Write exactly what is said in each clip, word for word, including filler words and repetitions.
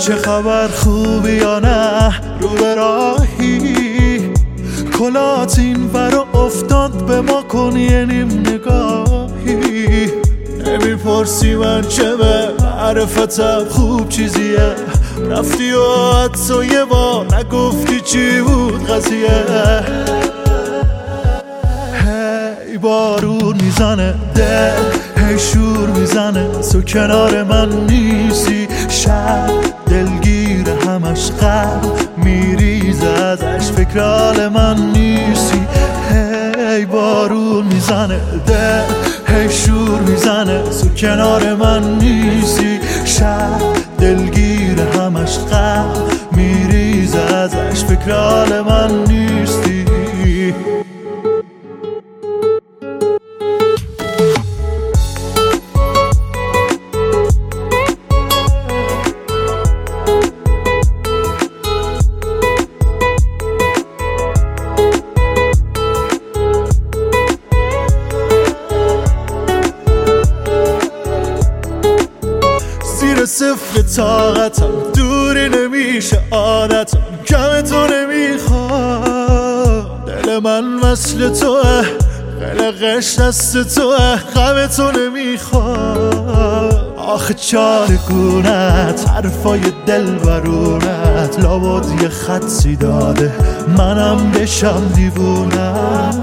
چه خبر خوبی یا نه رو به راهی؟ کلات این ور افتاد به ما کن یه نیم نگاهی. نمیپرسی من چه به معرفتم خوب چیزیه، رفتی و حتی یه بار نگفتی چی بود قضیه. هی بارون میزنه دل، هی شور میزنه تو کنار من نیستی. شب دلگیر همش غم میریزه ازش فکر حال من نیستی. هی بارون میزنه دل، هی شور میزنه تو کنار من نیستی. شب دلگیر همش غم میریزه ازش فکر حال من نیستی. زیر صفر طاقتم دوری نمیشه عادتم، کم تو نمیخواد. دل من مثل توه، قلقش دست توه، غم تو نمیخواد. آخه چارگونت حرفای دل برونت لابد یه خطی داده منم بشم دیوونه.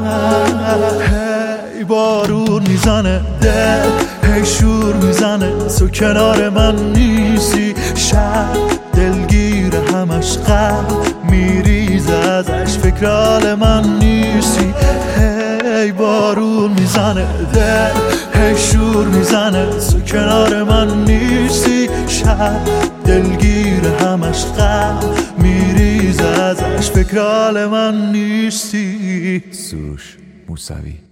هی بارون میزنه دل، هی شور میزنه تو کنار من نیستی. شب دلگیر همش غم میریزه ازش فکر حال من نیستی. هی بارون میزنه دل، هی شور میزنه تو کنار من نیستی. شب دلگیر همش غم میریزه ازش فکر حال من نیستی. سروش موسوی.